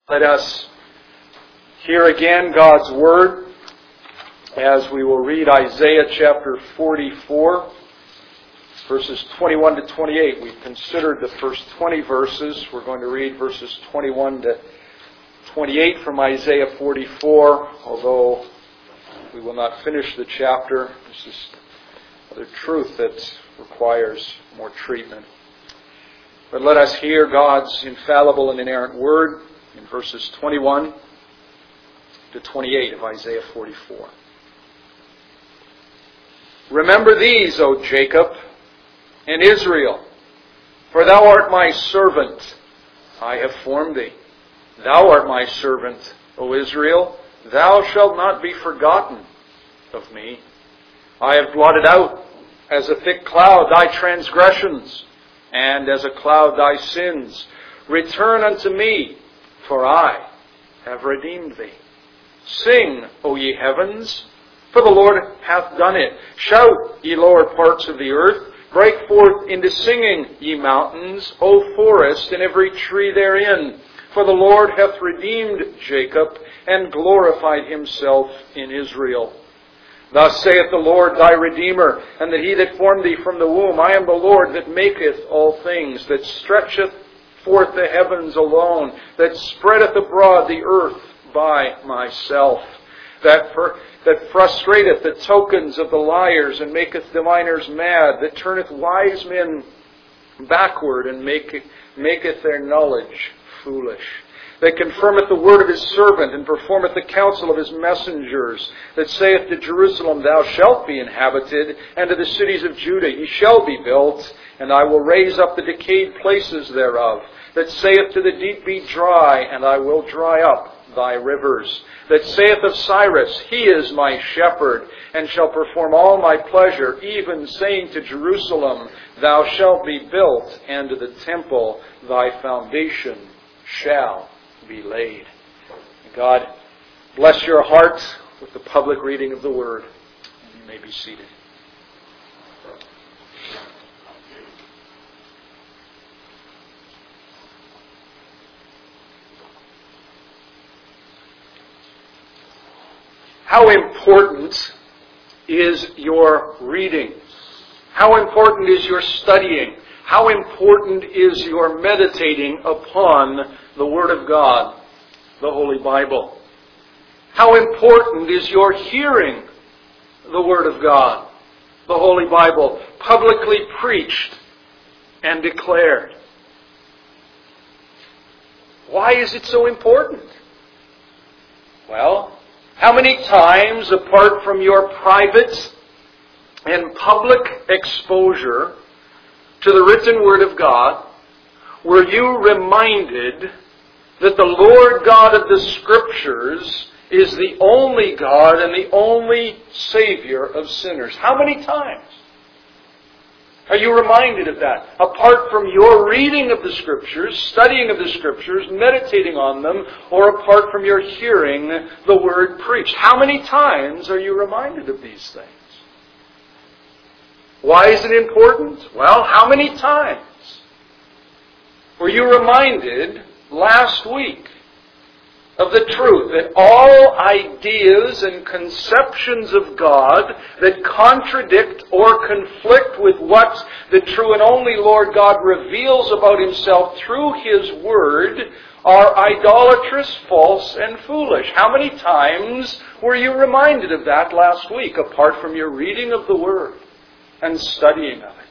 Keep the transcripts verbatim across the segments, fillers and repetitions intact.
Let us hear again God's Word as we will read Isaiah chapter forty-four, verses twenty-one to twenty-eight. We've considered the first twenty verses. We're going to read verses twenty-one to twenty-eight from Isaiah forty-four, although we will not finish the chapter. This is other truth that requires more treatment. But let us hear God's infallible and inerrant Word in verses twenty-one to twenty-eight of Isaiah forty-four. Remember these, O Jacob and Israel, for thou art my servant. I have formed thee. Thou art my servant, O Israel. Thou shalt not be forgotten of me. I have blotted out as a thick cloud thy transgressions, and as a cloud thy sins. Return unto me, for I have redeemed thee. Sing, O ye heavens, for the Lord hath done it. Shout, ye lower parts of the earth. Break forth into singing, ye mountains, O forest, and every tree therein. For the Lord hath redeemed Jacob, and glorified himself in Israel. Thus saith the Lord thy Redeemer, and that he that formed thee from the womb. I am the Lord that maketh all things, that stretcheth forth the heavens alone, that spreadeth abroad the earth by myself, that for, that frustrateth the tokens of the liars, and maketh diviners mad, that turneth wise men backward, and make, maketh their knowledge foolish, that confirmeth the word of his servant, and performeth the counsel of his messengers, that saith to Jerusalem, thou shalt be inhabited, and to the cities of Judah, ye shall be built, and I will raise up the decayed places thereof, that saith to the deep, be dry, and I will dry up thy rivers, that saith of Cyrus, he is my shepherd, and shall perform all my pleasure, even saying to Jerusalem, thou shalt be built, and to the temple thy foundation shall be laid. God bless your heart with the public reading of the Word. And you may be seated. How important is your reading? How important is your studying? How important is your meditating upon the Word of God, the Holy Bible? How important is your hearing the Word of God, the Holy Bible, publicly preached and declared? Why is it so important? Well, how many times, apart from your private and public exposure to the written Word of God, were you reminded that the Lord God of the Scriptures is the only God and the only Savior of sinners? How many times are you reminded of that? Apart from your reading of the Scriptures, studying of the Scriptures, meditating on them, or apart from your hearing the Word preached. How many times are you reminded of these things? Why is it important? Well, how many times were you reminded last week of the truth that all ideas and conceptions of God that contradict or conflict with what the true and only Lord God reveals about Himself through His Word are idolatrous, false, and foolish? How many times were you reminded of that last week, apart from your reading of the Word and studying of it?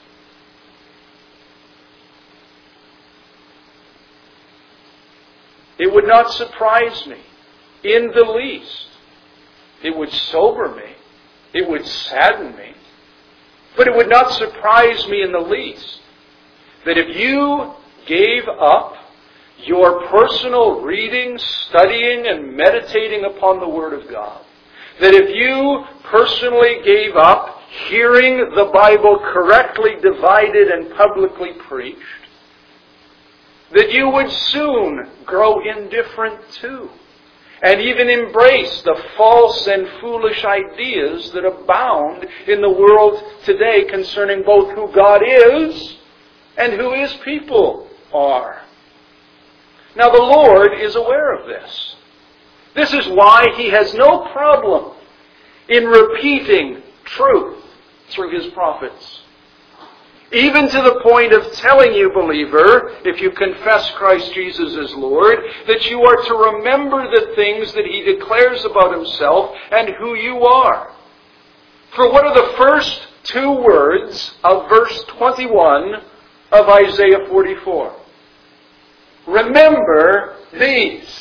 It would not surprise me in the least. It would sober me. It would sadden me. But it would not surprise me in the least that if you gave up your personal reading, studying, and meditating upon the Word of God, that if you personally gave up hearing the Bible correctly divided and publicly preached, that you would soon grow indifferent too, and even embrace the false and foolish ideas that abound in the world today concerning both who God is and who His people are. Now the Lord is aware of this. This is why He has no problem in repeating truth through His prophets. Even to the point of telling you, believer, if you confess Christ Jesus as Lord, that you are to remember the things that He declares about Himself and who you are. For what are the first two words of verse twenty-one of Isaiah forty-four? Remember these.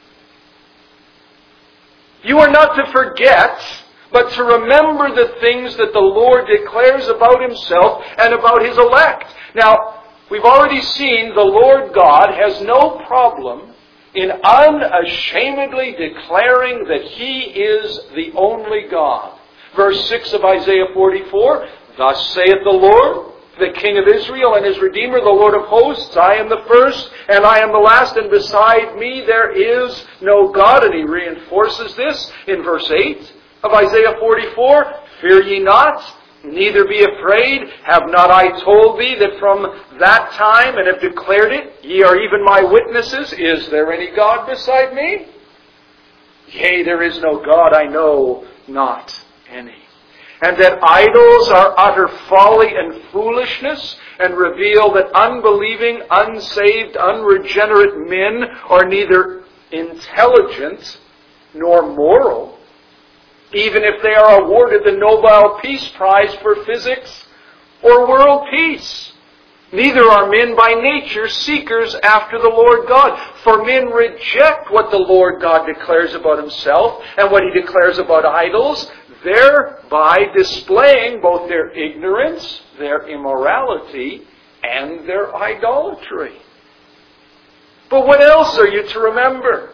You are not to forget, but to remember the things that the Lord declares about Himself and about His elect. Now, we've already seen the Lord God has no problem in unashamedly declaring that He is the only God. Verse six of Isaiah forty-four, Thus saith the Lord, the King of Israel and His Redeemer, the Lord of hosts, I am the first and I am the last, and beside me there is no God. And He reinforces this in verse eight of Isaiah forty-four, Fear ye not, neither be afraid. Have not I told thee that from that time, and have declared it, ye are even my witnesses? Is there any God beside me? Yea, there is no God, I know not any. And that idols are utter folly and foolishness, and reveal that unbelieving, unsaved, unregenerate men are neither intelligent nor moral, even if they are awarded the Nobel Peace Prize for physics or world peace. Neither are men by nature seekers after the Lord God. For men reject what the Lord God declares about Himself and what He declares about idols, thereby displaying both their ignorance, their immorality, and their idolatry. But what else are you to remember?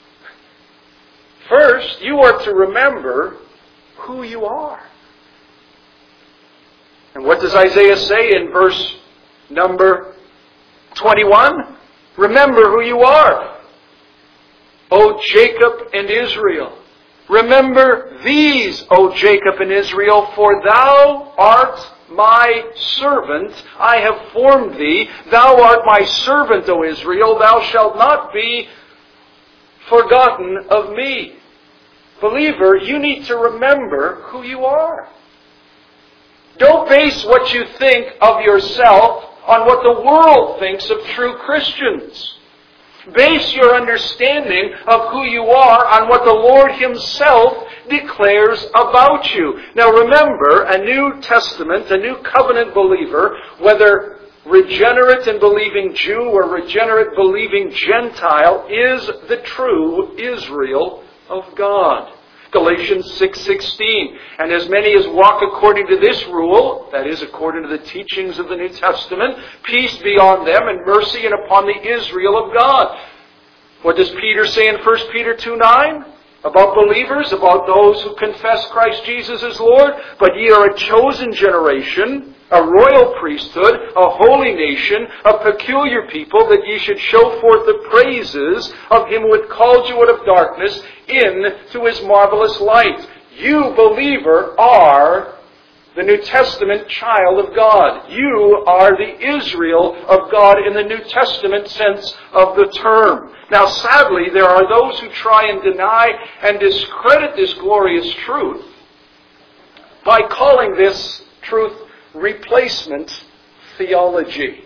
First, you are to remember who you are. And what does Isaiah say in verse number twenty-one? Remember who you are, O Jacob and Israel. Remember these, O Jacob and Israel, for thou art my servant. I have formed thee. Thou art my servant, O Israel. Thou shalt not be forgotten of me. Believer, you need to remember who you are. Don't base what you think of yourself on what the world thinks of true Christians. Base your understanding of who you are on what the Lord Himself declares about you. Now remember, a New Testament, a New Covenant believer, whether regenerate and believing Jew or regenerate believing Gentile, is the true Israel of God. Galatians six sixteen. And as many as walk according to this rule, that is, according to the teachings of the New Testament, peace be on them and mercy and upon the Israel of God. What does Peter say in First Peter two nine? About believers, about those who confess Christ Jesus as Lord. But ye are a chosen generation, a royal priesthood, a holy nation, a peculiar people, that ye should show forth the praises of Him who hath called you out of darkness into His marvelous light. You, believer, are the New Testament child of God. You are the Israel of God in the New Testament sense of the term. Now, sadly, there are those who try and deny and discredit this glorious truth by calling this truth replacement theology.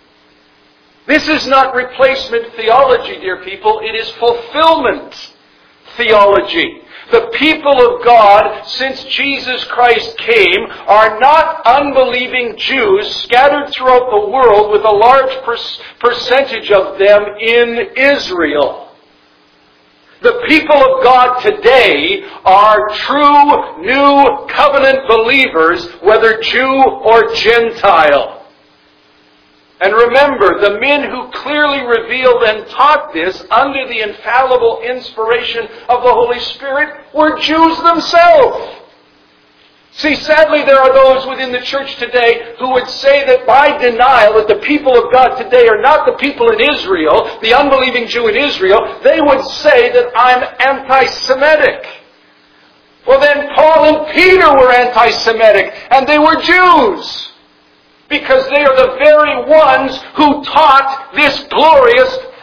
This is not replacement theology, dear people. It is fulfillment theology. The people of God, since Jesus Christ came, are not unbelieving Jews scattered throughout the world with a large per- percentage of them in Israel. The people of God today are true new covenant believers, whether Jew or Gentile. And remember, the men who clearly revealed and taught this under the infallible inspiration of the Holy Spirit were Jews themselves. See, sadly, there are those within the church today who would say that by denial that the people of God today are not the people in Israel, the unbelieving Jew in Israel, they would say that I'm anti-Semitic. Well, then Paul and Peter were anti-Semitic, and they were Jews. Because they are the very ones who taught this glorious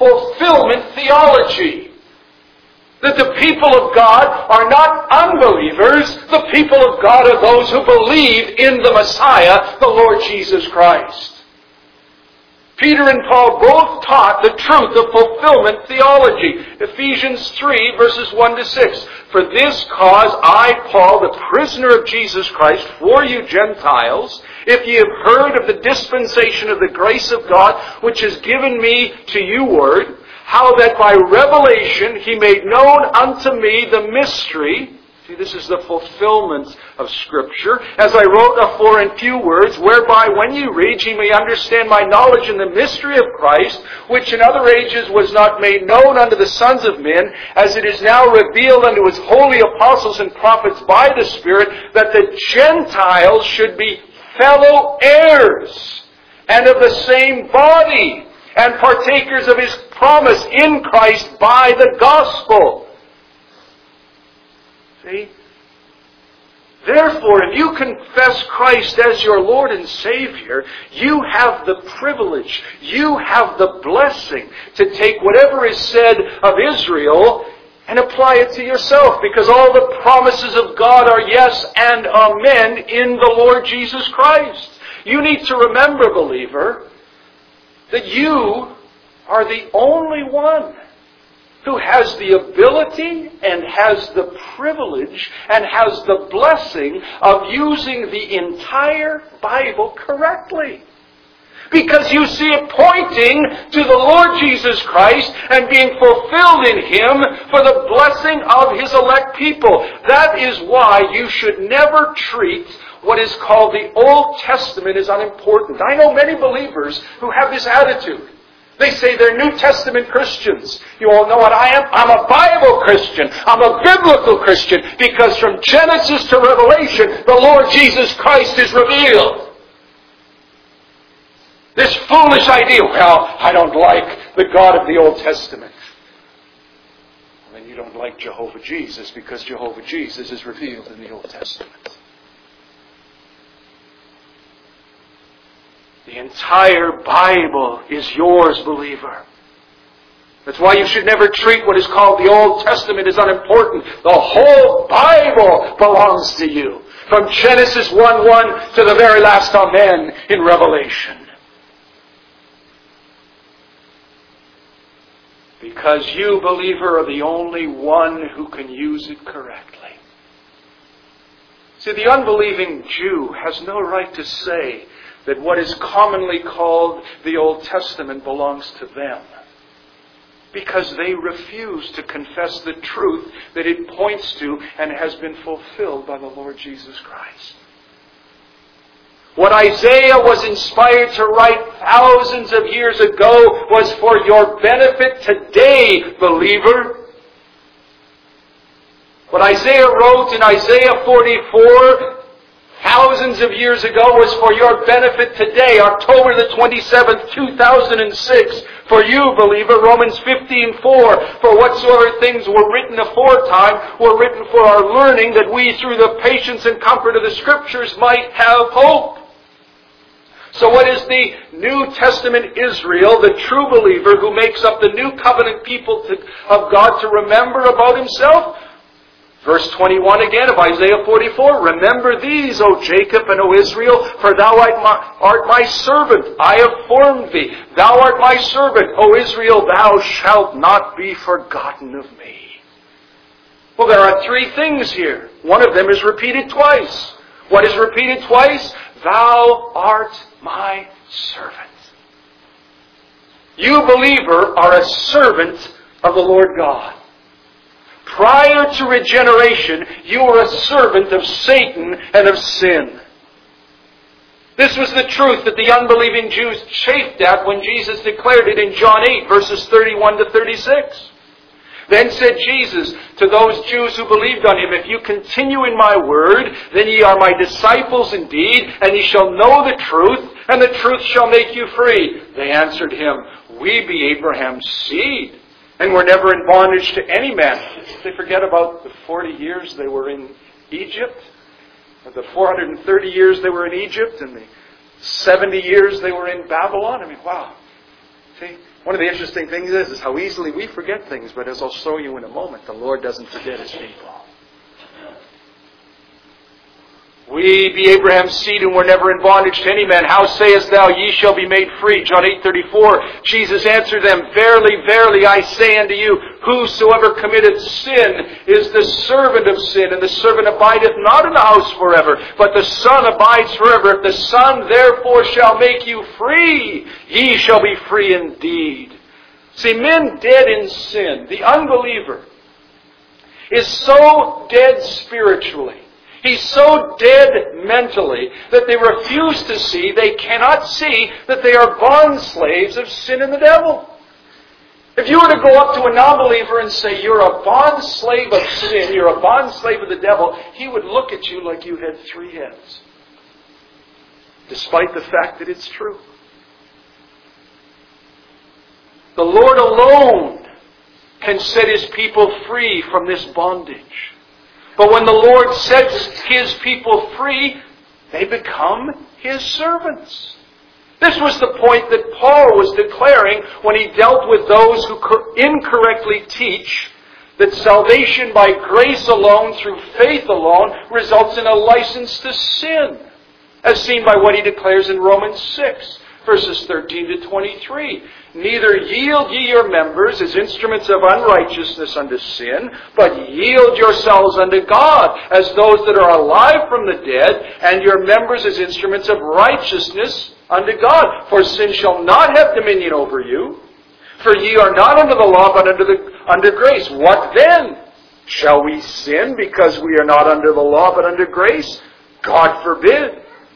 fulfillment theology. That the people of God are not unbelievers. The people of God are those who believe in the Messiah, the Lord Jesus Christ. Peter and Paul both taught the truth of fulfillment theology. Ephesians three, verses one to six. For this cause I, Paul, the prisoner of Jesus Christ, for you Gentiles, if ye have heard of the dispensation of the grace of God, which is given me to you word, how that by revelation he made known unto me the mystery. See, this is the fulfillment of Scripture. As I wrote afore in few words, whereby when you read, ye may understand my knowledge in the mystery of Christ, which in other ages was not made known unto the sons of men, as it is now revealed unto his holy apostles and prophets by the Spirit, that the Gentiles should be fellow heirs, and of the same body, and partakers of his promise in Christ by the gospel. See? Therefore, if you confess Christ as your Lord and Savior, you have the privilege, you have the blessing to take whatever is said of Israel and apply it to yourself, because all the promises of God are yes and amen in the Lord Jesus Christ. You need to remember, believer, that you are the only one who has the ability and has the privilege and has the blessing of using the entire Bible correctly. Because you see it pointing to the Lord Jesus Christ and being fulfilled in Him for the blessing of His elect people. That is why you should never treat what is called the Old Testament as unimportant. I know many believers who have this attitude. They say they're New Testament Christians. You all know what I am? I'm a Bible Christian. I'm a biblical Christian, because from Genesis to Revelation, the Lord Jesus Christ is revealed. This foolish idea, well, I don't like the God of the Old Testament. Well, then you don't like Jehovah Jesus, because Jehovah Jesus is revealed in the Old Testament. The entire Bible is yours, believer. That's why you should never treat what is called the Old Testament as unimportant. The whole Bible belongs to you. From Genesis one one to the very last Amen in Revelation. Because you, believer, are the only one who can use it correctly. See, the unbelieving Jew has no right to say that what is commonly called the Old Testament belongs to them, because they refuse to confess the truth that it points to and has been fulfilled by the Lord Jesus Christ. What Isaiah was inspired to write thousands of years ago was for your benefit today, believer. What Isaiah wrote in Isaiah forty-four thousands of years ago was for your benefit today, October the twenty-seventh, two thousand six. For you, believer, Romans fifteen four. For whatsoever things were written aforetime were written for our learning, that we through the patience and comfort of the Scriptures might have hope. So what is the New Testament Israel, the true believer who makes up the new covenant people to, of God, to remember about himself? Verse twenty-one again of Isaiah forty-four. Remember these, O Jacob and O Israel, for thou art my, art my servant. I have formed thee. Thou art my servant, O Israel, thou shalt not be forgotten of me. Well, there are three things here. One of them is repeated twice. What is repeated twice? Thou art my servant. You, believer, are a servant of the Lord God. Prior to regeneration, you were a servant of Satan and of sin. This was the truth that the unbelieving Jews chafed at when Jesus declared it in John eight, verses thirty-one to thirty-six. Then said Jesus to those Jews who believed on Him, if you continue in my word, then ye are my disciples indeed, and ye shall know the truth, and the truth shall make you free. They answered Him, we be Abraham's seed, and were never in bondage to any man. They forget about the forty years they were in Egypt, or the four hundred thirty years they were in Egypt, and the seventy years they were in Babylon. I mean, wow. See, One of the interesting things is, is how easily we forget things, but as I'll show you in a moment, the Lord doesn't forget His people. We be Abraham's seed and were never in bondage to any man. How sayest thou, ye shall be made free? John eight thirty-four. Jesus answered them, Verily, verily, I say unto you, whosoever committeth sin is the servant of sin, and the servant abideth not in the house forever, but the Son abides forever. If the Son therefore shall make you free, ye shall be free indeed. See, men dead in sin, the unbeliever, is so dead spiritually, he's so dead mentally that they refuse to see, they cannot see that they are bond slaves of sin and the devil. If you were to go up to a non-believer and say, you're a bond slave of sin, you're a bond slave of the devil, he would look at you like you had three heads. Despite the fact that it's true. The Lord alone can set His people free from this bondage. But when the Lord sets His people free, they become His servants. This was the point that Paul was declaring when he dealt with those who incorrectly teach that salvation by grace alone, through faith alone, results in a license to sin, as seen by what he declares in Romans six, verses thirteen to twenty-three. Neither yield ye your members as instruments of unrighteousness unto sin, but yield yourselves unto God as those that are alive from the dead, and your members as instruments of righteousness unto God. For sin shall not have dominion over you, for ye are not under the law, but under the under grace. What then? Shall we sin because we are not under the law, but under grace? God forbid.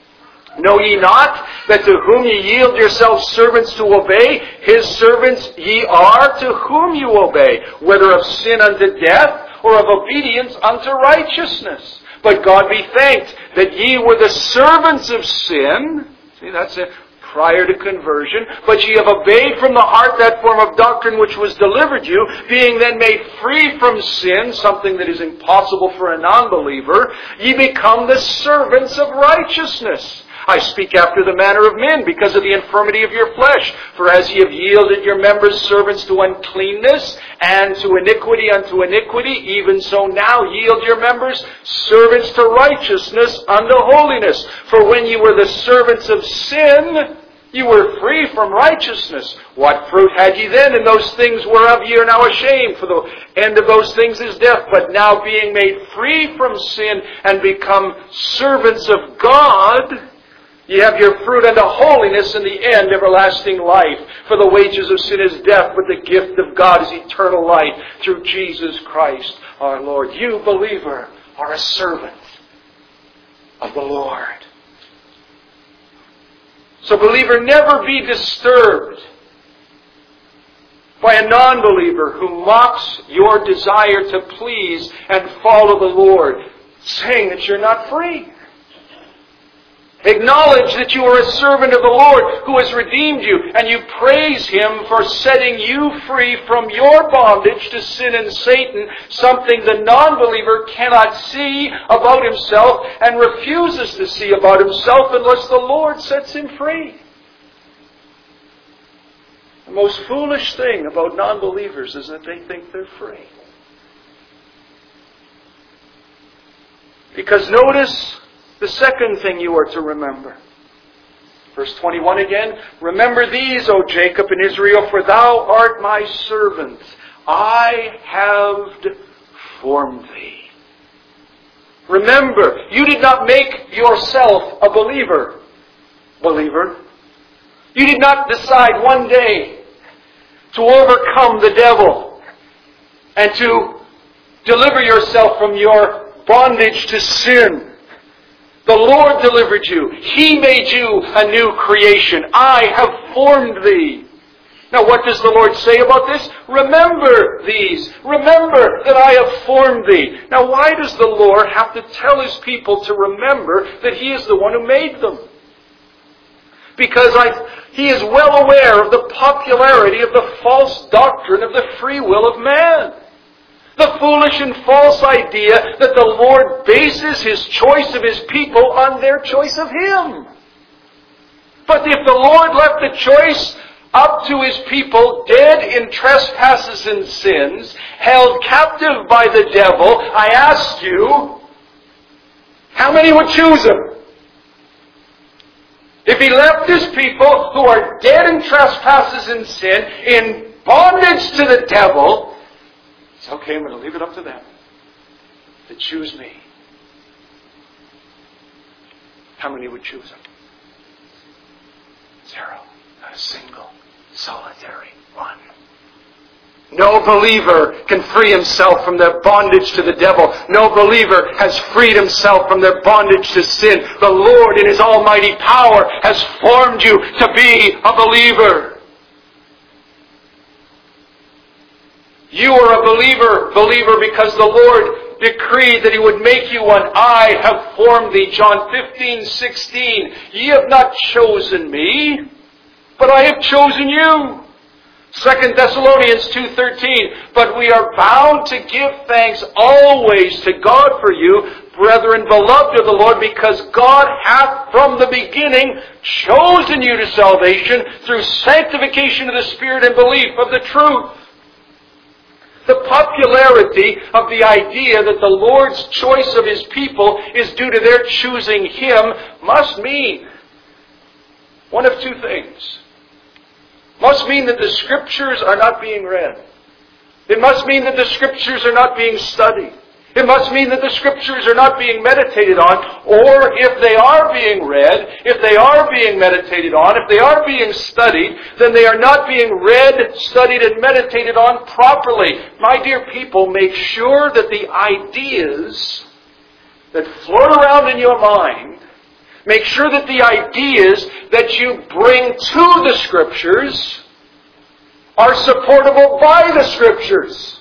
Know ye not that to whom ye yield yourselves servants to obey, His servants ye are to whom you obey, whether of sin unto death or of obedience unto righteousness? But God be thanked that ye were the servants of sin. See, that's it. Prior to conversion, but ye have obeyed from the heart that form of doctrine which was delivered you, being then made free from sin, something that is impossible for a non-believer, ye become the servants of righteousness. I speak after the manner of men, because of the infirmity of your flesh. For as ye have yielded your members servants to uncleanness, and to iniquity unto iniquity, even so now yield your members servants to righteousness unto holiness. For when ye were the servants of sin, you were free from righteousness. What fruit had ye then in those things whereof ye are now ashamed? For the end of those things is death. But now being made free from sin and become servants of God, ye have your fruit unto holiness, and the end everlasting life. For the wages of sin is death, but the gift of God is eternal life through Jesus Christ our Lord. You, believer, are a servant of the Lord. So, believer, never be disturbed by a non-believer who mocks your desire to please and follow the Lord, saying that you're not free. Acknowledge that you are a servant of the Lord who has redeemed you, and you praise Him for setting you free from your bondage to sin and Satan, something the non-believer cannot see about himself and refuses to see about himself unless the Lord sets him free. The most foolish thing about non-believers is that they think they're free. Because notice the second thing you are to remember. Verse twenty-one again. Remember these, O Jacob and Israel, for thou art my servant. I have formed thee. Remember, you did not make yourself a believer. Believer. You did not decide one day to overcome the devil and to deliver yourself from your bondage to sin. The Lord delivered you. He made you a new creation. I have formed thee. Now what does the Lord say about this? Remember these. Remember that I have formed thee. Now why does the Lord have to tell His people to remember that He is the one who made them? Because I, He is well aware of the popularity of the false doctrine of the free will of man. The foolish and false idea that the Lord bases His choice of His people on their choice of Him. But if the Lord left the choice up to His people, dead in trespasses and sins, held captive by the devil, I ask you, how many would choose Him? If He left His people who are dead in trespasses and sin, in bondage to the devil, it's okay, I'm going to leave it up to them to choose me. How many would choose Him? Zero. Not a single, solitary one. No believer can free himself from their bondage to the devil. No believer has freed himself from their bondage to sin. The Lord in His almighty power has formed you to be a believer. You are a believer, believer because the Lord decreed that He would make you one. I have formed thee. John fifteen, sixteen. Ye have not chosen me, but I have chosen you. Second Thessalonians two thirteen. But we are bound to give thanks always to God for you, brethren, beloved of the Lord, because God hath from the beginning chosen you to salvation through sanctification of the Spirit and belief of the truth. The popularity of the idea that the Lord's choice of His people is due to their choosing Him must mean one of two things. Must mean that the Scriptures are not being read. It must mean that the Scriptures are not being studied. It must mean that the Scriptures are not being meditated on, or if they are being read, if they are being meditated on, if they are being studied, then they are not being read, studied, and meditated on properly. My dear people, make sure that the ideas that float around in your mind, make sure that the ideas that you bring to the Scriptures are supportable by the Scriptures.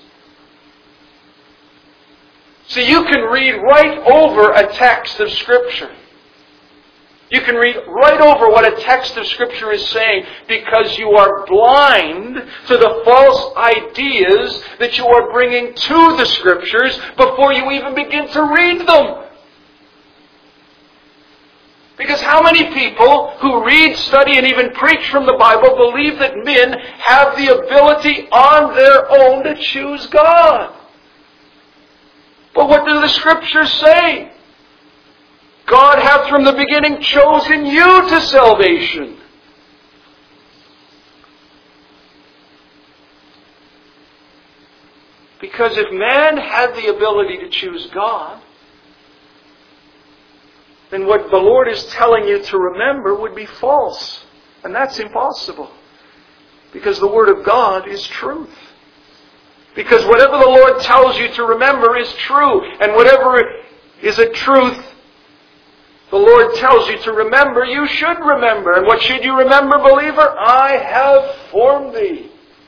See, you can read right over a text of Scripture. You can read right over what a text of Scripture is saying because you are blind to the false ideas that you are bringing to the Scriptures before you even begin to read them. Because how many people who read, study, and even preach from the Bible believe that men have the ability on their own to choose God? But what do the Scriptures say? God hath from the beginning chosen you to salvation. Because if man had the ability to choose God, then what the Lord is telling you to remember would be false. And that's impossible. Because the Word of God is truth. Because whatever the Lord tells you to remember is true. And whatever is a truth the Lord tells you to remember, you should remember. And what should you remember, believer? I have formed thee.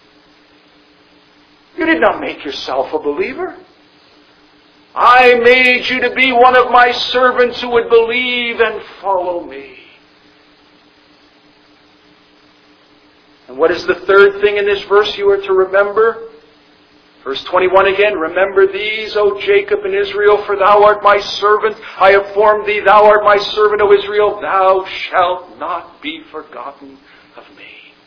You did not make yourself a believer. I made you to be one of my servants who would believe and follow me. And what is the third thing in this verse you are to remember? Verse twenty-one again, remember these, O Jacob and Israel, for thou art my servant. I have formed thee, thou art my servant, O Israel. Thou shalt not be forgotten of me.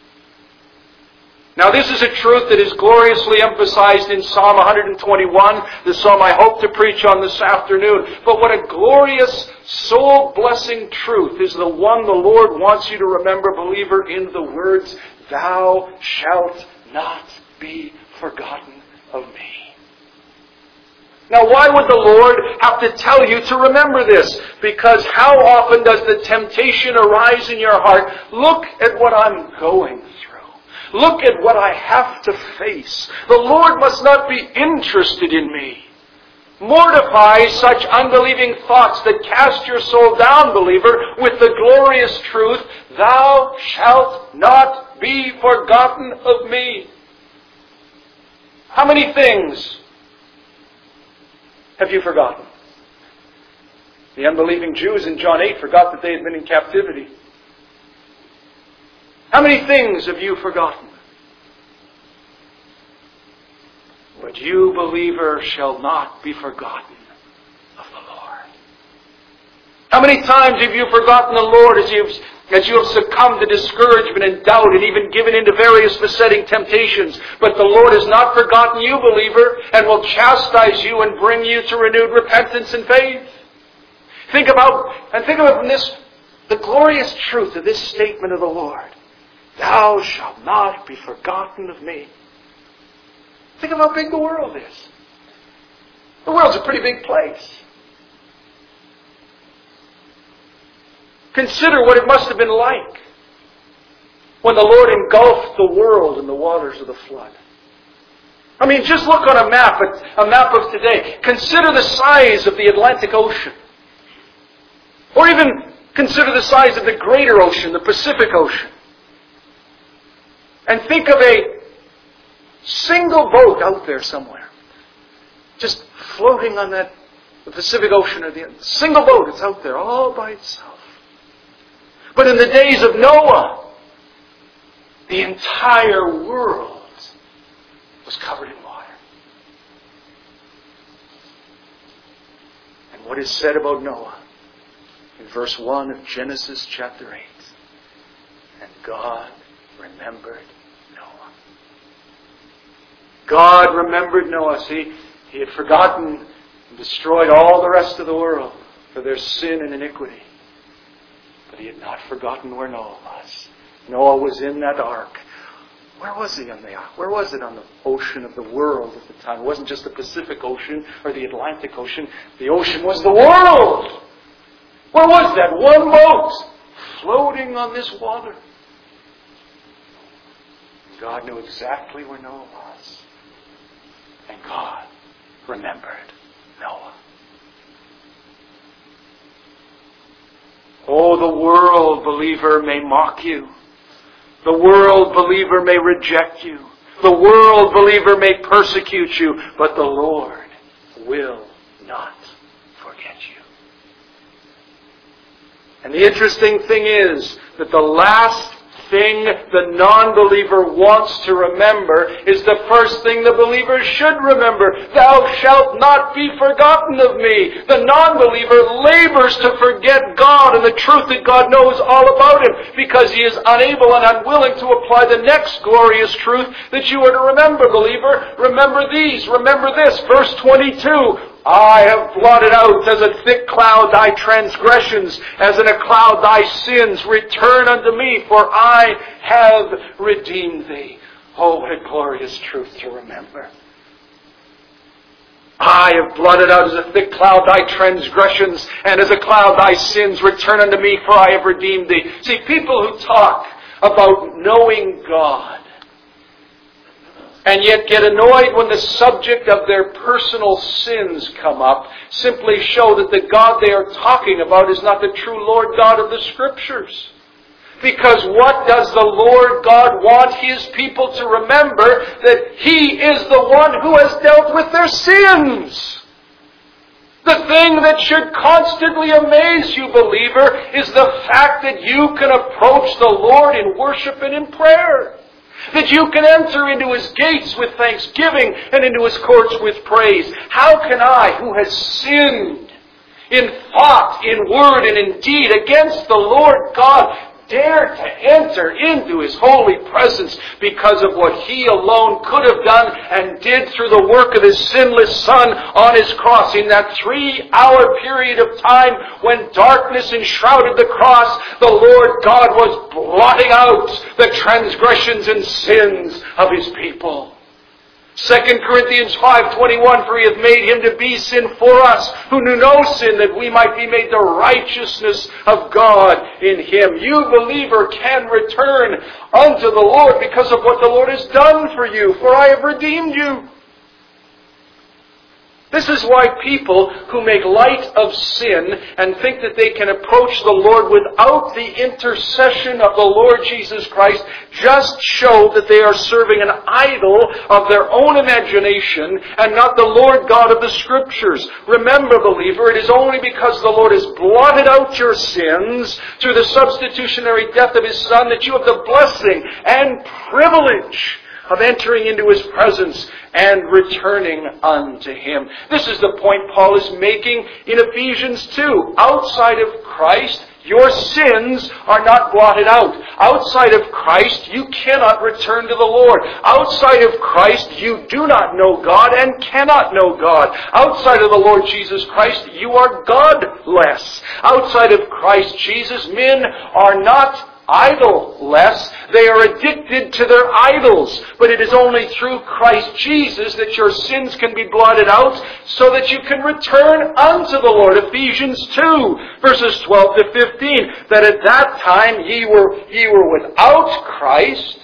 Now this is a truth that is gloriously emphasized in Psalm one twenty-one, the psalm I hope to preach on this afternoon. But what a glorious, soul-blessing truth is the one the Lord wants you to remember, believer, in the words, thou shalt not be forgotten of me. Now why would the Lord have to tell you to remember this? Because how often does the temptation arise in your heart? Look at what I'm going through. Look at what I have to face. The Lord must not be interested in me. Mortify such unbelieving thoughts that cast your soul down, believer, with the glorious truth, thou shalt not be forgotten of me. How many things have you forgotten? The unbelieving Jews in John eight forgot that they had been in captivity. How many things have you forgotten? But you, believer, shall not be forgotten of the Lord. How many times have you forgotten the Lord as you've as you have succumbed to discouragement and doubt and even given into various besetting temptations. But the Lord has not forgotten you, believer, and will chastise you and bring you to renewed repentance and faith. Think about, and think about this, the glorious truth of this statement of the Lord. Thou shalt not be forgotten of me. Think of how big the world is. The world's a pretty big place. Consider what it must have been like when the Lord engulfed the world in the waters of the flood. I mean, just look on a map, a map of today. Consider the size of the Atlantic Ocean. Or even consider the size of the greater ocean, the Pacific Ocean. And think of a single boat out there somewhere, just floating on that the Pacific Ocean or the single boat. It's out there all by itself. But in the days of Noah, the entire world was covered in water. And what is said about Noah in verse one of Genesis chapter eight? And God remembered Noah. God remembered Noah. See, he had forgotten and destroyed all the rest of the world for their sin and iniquity. But he had not forgotten where Noah was. Noah was in that ark. Where was he on the ark? Where was it on the ocean of the world at the time? It wasn't just the Pacific Ocean or the Atlantic Ocean. The ocean was the world. Where was that one boat floating on this water? God knew exactly where Noah was. And God remembered Noah. Oh, the world, believer, may mock you. The world, believer, may reject you. The world, believer, may persecute you. But the Lord will not forget you. And the interesting thing is that the last thing the non-believer wants to remember is the first thing the believer should remember. Thou shalt not be forgotten of me. The non-believer labors to forget God and the truth that God knows all about him because he is unable and unwilling to apply the next glorious truth that you are to remember, believer. Remember these. Remember this. Verse twenty-two. I have blotted out as a thick cloud thy transgressions, as in a cloud thy sins. Return unto me, for I have redeemed thee. Oh, what a glorious truth to remember. I have blotted out as a thick cloud thy transgressions, and as a cloud thy sins. Return unto me, for I have redeemed thee. See, people who talk about knowing God, and yet get annoyed when the subject of their personal sins come up, simply show that the God they are talking about is not the true Lord God of the Scriptures. Because what does the Lord God want His people to remember? That He is the one who has dealt with their sins. The thing that should constantly amaze you, believer, is the fact that you can approach the Lord in worship and in prayer. That you can enter into His gates with thanksgiving and into His courts with praise. How can I, who has sinned in thought, in word, and in deed against the Lord God, dare to enter into His holy presence because of what He alone could have done and did through the work of His sinless Son on His cross? In that three-hour period of time when darkness enshrouded the cross, the Lord God was blotting out the transgressions and sins of His people. Second Corinthians five twenty-one, for He hath made Him to be sin for us, who knew no sin, that we might be made the righteousness of God in Him. You, believer, can return unto the Lord because of what the Lord has done for you, for I have redeemed you. This is why people who make light of sin and think that they can approach the Lord without the intercession of the Lord Jesus Christ just show that they are serving an idol of their own imagination and not the Lord God of the Scriptures. Remember, believer, it is only because the Lord has blotted out your sins through the substitutionary death of His Son that you have the blessing and privilege of entering into His presence and returning unto Him. This is the point Paul is making in Ephesians two. Outside of Christ, Your sins are not blotted out. Outside of Christ, you cannot return to the Lord. Outside of Christ, you do not know God and cannot know God. Outside of the Lord Jesus Christ, you are godless. Outside of Christ Jesus, men are not idol-less. They are addicted to their idols. But it is only through Christ Jesus that your sins can be blotted out so that you can return unto the Lord. Ephesians two, verses twelve to fifteen. That at that time ye were, ye were without Christ,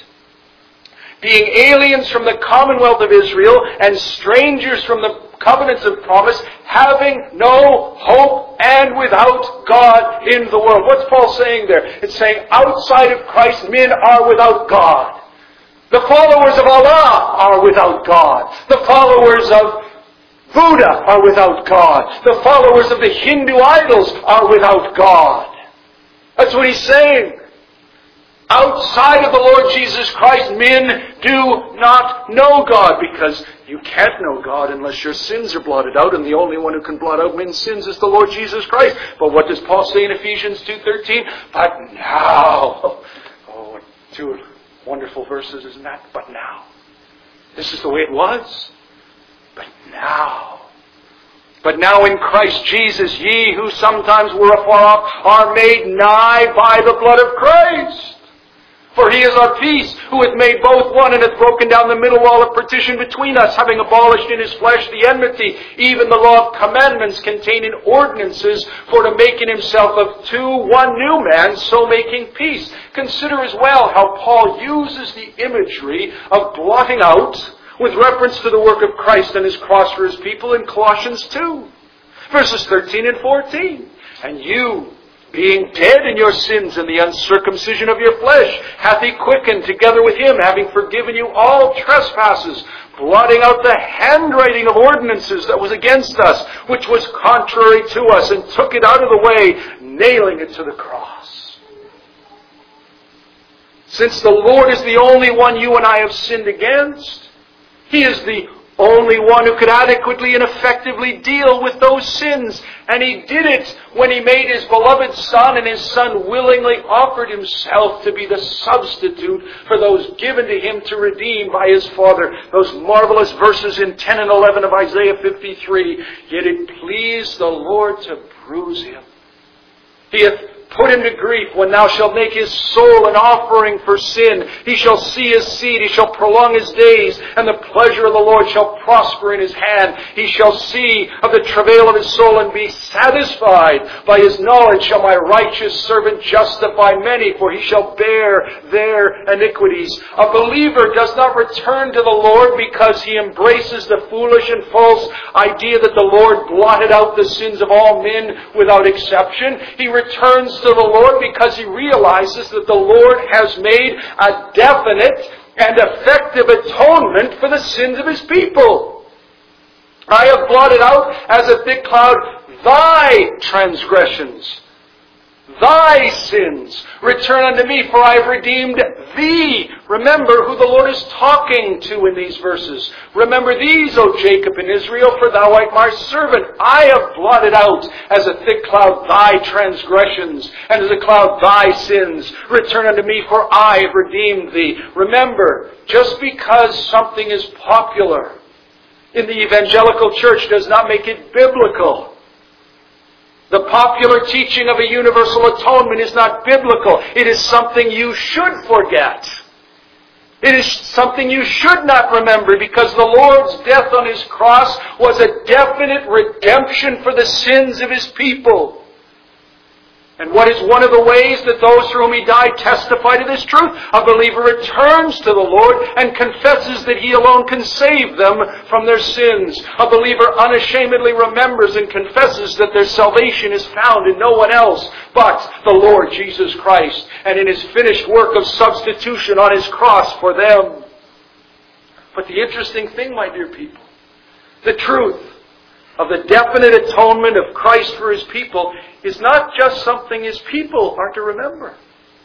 being aliens from the commonwealth of Israel and strangers from the covenants of promise, having no hope and without God in the world. What's Paul saying there? It's saying outside of Christ, men are without God. The followers of Allah are without God. The followers of Buddha are without God. The followers of the Hindu idols are without God. That's what he's saying. Outside of the Lord Jesus Christ, men do not know God, because you can't know God unless your sins are blotted out, and the only one who can blot out men's sins is the Lord Jesus Christ. But what does Paul say in Ephesians two thirteen? But now, oh, two wonderful verses, isn't that? But now. This is the way it was. But now. But now in Christ Jesus, ye who sometimes were afar off are made nigh by the blood of Christ. For he is our peace, who hath made both one, and hath broken down the middle wall of partition between us, having abolished in his flesh the enmity, even the law of commandments contained in ordinances, for to make in himself of two one new man, so making peace. Consider as well how Paul uses the imagery of blotting out with reference to the work of Christ and his cross for his people in Colossians two, verses thirteen and fourteen. And you, being dead in your sins and the uncircumcision of your flesh, hath he quickened together with him, having forgiven you all trespasses, blotting out the handwriting of ordinances that was against us, which was contrary to us, and took it out of the way, nailing it to the cross. Since the Lord is the only one you and I have sinned against, he is the only one who could adequately and effectively deal with those sins. And he did it when he made his beloved Son, and his Son willingly offered himself to be the substitute for those given to him to redeem by his Father. Those marvelous verses in ten and eleven of Isaiah fifty-three. Yet it pleased the Lord to bruise him. He hath put him to grief when thou shalt make his soul an offering for sin. He shall see his seed, he shall prolong his days, and the pleasure of the Lord shall prosper in his hand. He shall see of the travail of his soul and be satisfied. By his knowledge shall my righteous servant justify many, for he shall bear their iniquities. A believer does not return to the Lord because he embraces the foolish and false idea that the Lord blotted out the sins of all men without exception. He returns to the Lord because he realizes that the Lord has made a definite and effective atonement for the sins of his people. I have blotted out as a thick cloud thy transgressions, thy sins. Return unto me, for I have redeemed thee. Remember who the Lord is talking to in these verses. Remember these, O Jacob and Israel, for thou art my servant. I have blotted out as a thick cloud thy transgressions, and as a cloud thy sins. Return unto me, for I have redeemed thee. Remember, just because something is popular in the evangelical church does not make it biblical. The popular teaching of a universal atonement is not biblical. It is something you should forget. It is something you should not remember, because the Lord's death on his cross was a definite redemption for the sins of his people. And what is one of the ways that those for whom he died testify to this truth? A believer returns to the Lord and confesses that he alone can save them from their sins. A believer unashamedly remembers and confesses that their salvation is found in no one else but the Lord Jesus Christ, and in his finished work of substitution on his cross for them. But the interesting thing, my dear people, the truth of the definite atonement of Christ for his people is not just something his people are to remember.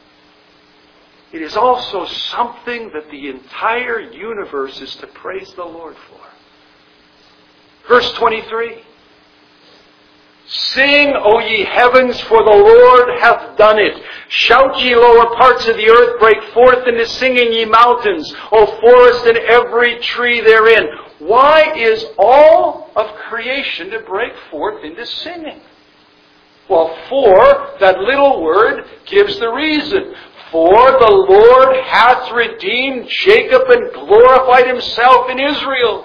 It is also something that the entire universe is to praise the Lord for. Verse twenty-three. Sing, O ye heavens, for the Lord hath done it. Shout, ye lower parts of the earth, break forth into singing, ye mountains, O forest and every tree therein. Why is all of creation to break forth into singing? Well, for, that little word gives the reason. For the Lord hath redeemed Jacob and glorified himself in Israel.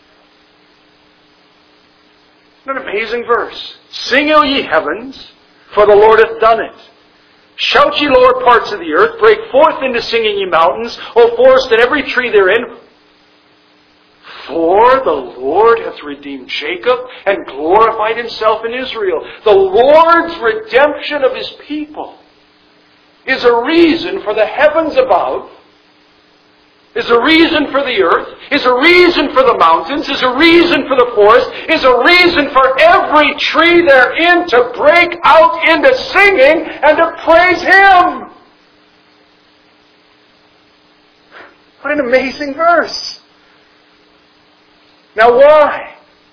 What an amazing verse. Sing, O ye heavens, for the Lord hath done it. Shout, ye lower parts of the earth, break forth into singing, ye mountains, O forest and every tree therein. For the Lord hath redeemed Jacob and glorified himself in Israel. The Lord's redemption of his people is a reason for the heavens above, is a reason for the earth, is a reason for the mountains, is a reason for the forest, is a reason for every tree therein to break out into singing and to praise Him. What an amazing verse. Now why?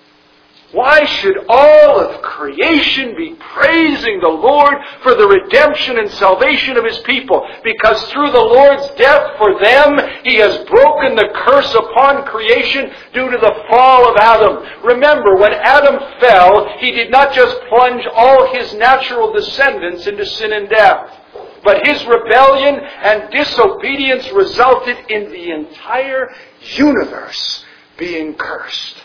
Why should all of creation be praising the Lord for the redemption and salvation of His people? Because through the Lord's death for them, He has broken the curse upon creation due to the fall of Adam. Remember, when Adam fell, he did not just plunge all his natural descendants into sin and death. But his rebellion and disobedience resulted in the entire universe being cursed.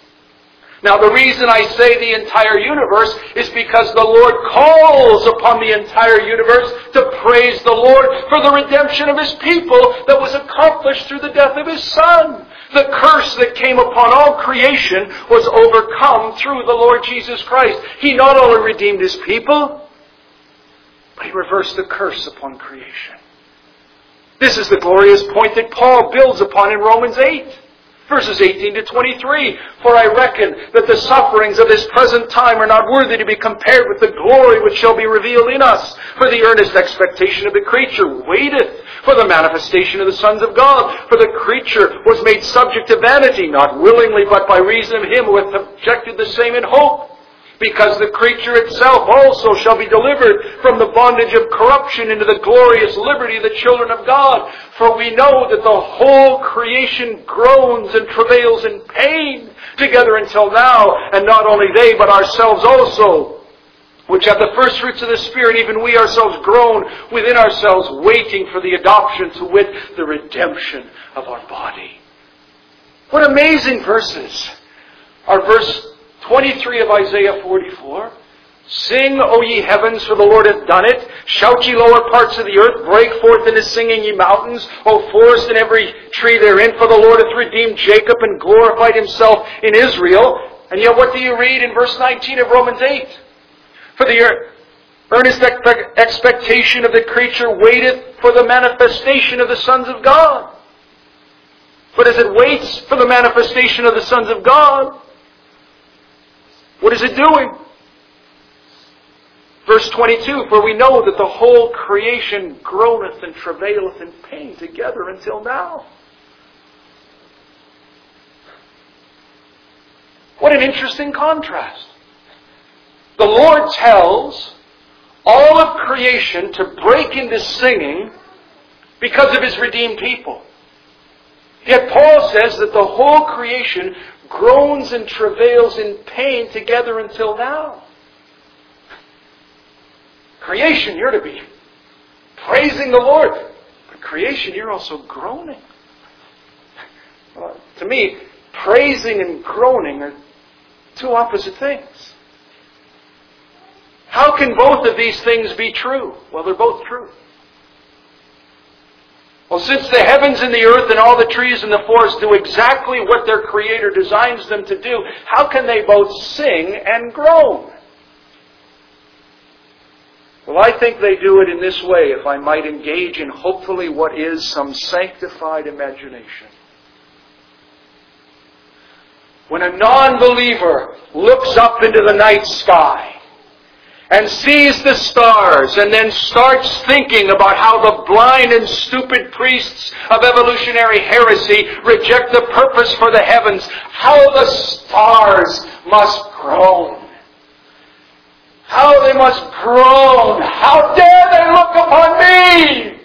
Now, the reason I say the entire universe is because the Lord calls upon the entire universe to praise the Lord for the redemption of His people that was accomplished through the death of His Son. The curse that came upon all creation was overcome through the Lord Jesus Christ. He not only redeemed His people, but He reversed the curse upon creation. This is the glorious point that Paul builds upon in Romans eight. Verses eighteen to twenty-three. For I reckon that the sufferings of this present time are not worthy to be compared with the glory which shall be revealed in us. For the earnest expectation of the creature waiteth for the manifestation of the sons of God. For the creature was made subject to vanity, not willingly, but by reason of Him who hath subjected the same in hope. Because the creature itself also shall be delivered from the bondage of corruption into the glorious liberty of the children of God. For we know that the whole creation groans and travails in pain together until now. And not only they, but ourselves also, which have the first fruits of the Spirit, even we ourselves groan within ourselves, waiting for the adoption, to wit, the redemption of our body. What amazing verses are verse twenty-three of Isaiah forty-four. Sing, O ye heavens, for the Lord hath done it. Shout, ye lower parts of the earth. Break forth into singing, ye mountains. O forest and every tree therein. For the Lord hath redeemed Jacob and glorified Himself in Israel. And yet what do you read in verse nineteen of Romans eight? For the earnest expectation of the creature waiteth for the manifestation of the sons of God. But as it waits for the manifestation of the sons of God, what is it doing? Verse twenty-two, for we know that the whole creation groaneth and travaileth in pain together until now. What an interesting contrast. The Lord tells all of creation to break into singing because of His redeemed people. Yet Paul says that the whole creation groans and travails in pain together until now. Creation, you're to be praising the Lord. But creation, you're also groaning. Well, to me, praising and groaning are two opposite things. How can both of these things be true? Well, they're both true. Well, since the heavens and the earth and all the trees and the forest do exactly what their Creator designs them to do, how can they both sing and groan? Well, I think they do it in this way, if I might engage in hopefully what is some sanctified imagination. When a non-believer looks up into the night sky and sees the stars and then starts thinking about how the blind and stupid priests of evolutionary heresy reject the purpose for the heavens, how the stars must groan. how they must groan. How dare they look upon me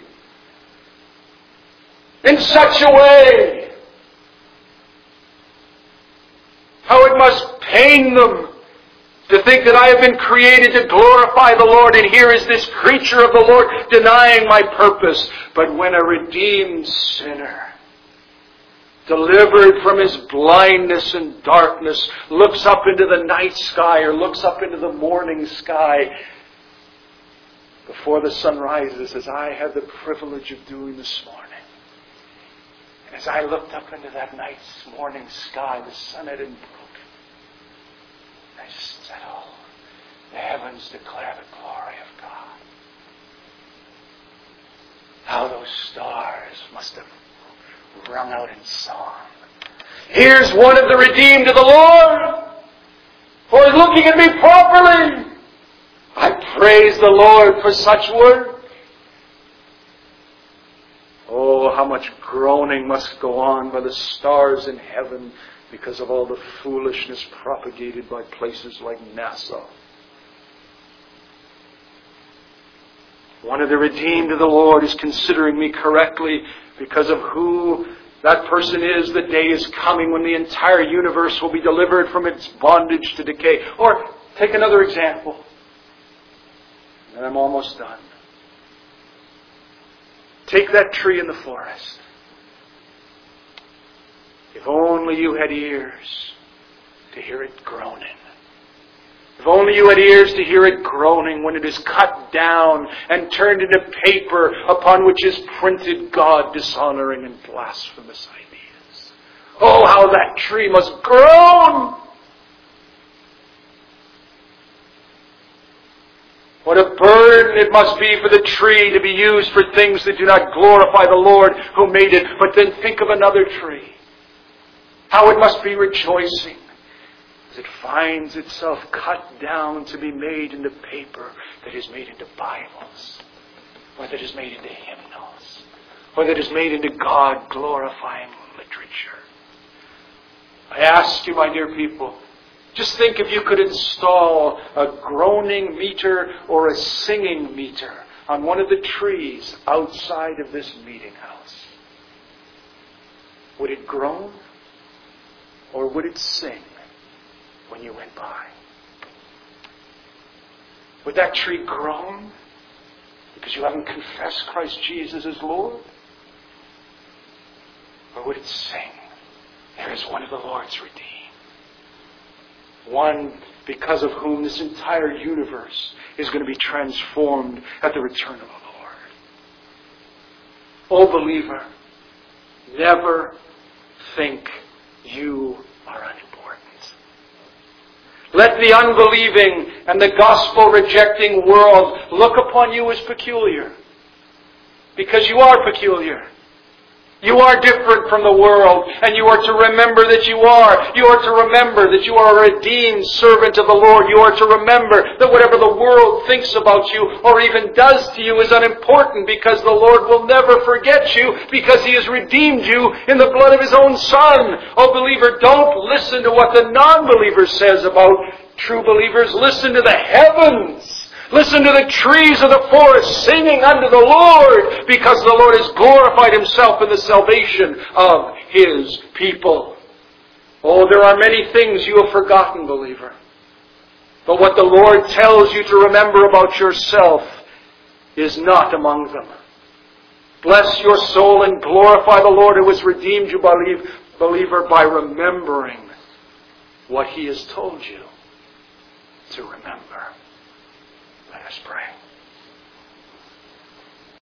in such a way? How it must pain them to think that I have been created to glorify the Lord, and here is this creature of the Lord denying my purpose. But when a redeemed sinner, delivered from his blindness and darkness, looks up into the night sky or looks up into the morning sky before the sun rises, as I had the privilege of doing this morning. And as I looked up into that night's morning sky, the sun hadn't broken. I just said, oh, the heavens declare the glory of God. How those stars must have rung out in song. Here's one of the redeemed of the Lord, who is looking at me properly. I praise the Lord for such work. Oh, how much groaning must go on by the stars in heaven because of all the foolishness propagated by places like NASA. One of the redeemed of the Lord is considering me correctly because of who that person is. The day is coming when the entire universe will be delivered from its bondage to decay. Or, take another example. And I'm almost done. Take that tree in the forest. If only you had ears to hear it groaning. If only you had ears to hear it groaning when it is cut down and turned into paper upon which is printed God dishonoring and blasphemous ideas. Oh, how that tree must groan! What a burden it must be for the tree to be used for things that do not glorify the Lord who made it. But then think of another tree. How it must be rejoicing as it finds itself cut down to be made into paper that is made into Bibles, or that is made into hymnals, or that is made into God-glorifying literature. I ask you, my dear people, just think if you could install a groaning meter or a singing meter on one of the trees outside of this meeting house. Would it groan? Or would it sing when you went by? Would that tree groan because you haven't confessed Christ Jesus as Lord? Or would it sing, there is one of the Lord's redeemed? One because of whom this entire universe is going to be transformed at the return of the Lord. Oh, believer, never think you are unimportant. Let the unbelieving and the gospel-rejecting world look upon you as peculiar. Because you are peculiar. You are different from the world, and you are to remember that you are. You are to remember that you are a redeemed servant of the Lord. You are to remember that whatever the world thinks about you or even does to you is unimportant, because the Lord will never forget you, because He has redeemed you in the blood of His own Son. Oh, believer, don't listen to what the non-believer says about true believers. Listen to the heavens. Listen to the trees of the forest singing unto the Lord, because the Lord has glorified Himself in the salvation of His people. Oh, there are many things you have forgotten, believer. But what the Lord tells you to remember about yourself is not among them. Bless your soul and glorify the Lord who has redeemed you, believer, by remembering what He has told you to remember.